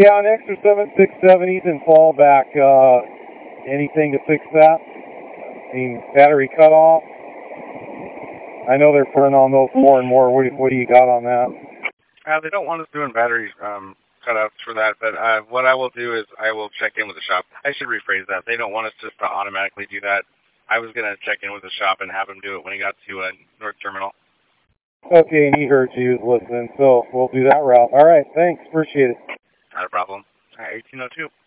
Yeah, an extra 7670s and fallback. Anything to fix that? I mean, battery cutoff. I know they're putting on those more and more. What do you got on that? They don't want us doing battery cutouts for that, but what I will do is I will check in with the shop. I should rephrase that. They don't want us just to automatically do that. I was going to check in with the shop and have him do it when he got to North Terminal. Okay, and he heard you was listening, so we'll do that route. All right, thanks. Appreciate it. Not a problem. 1802.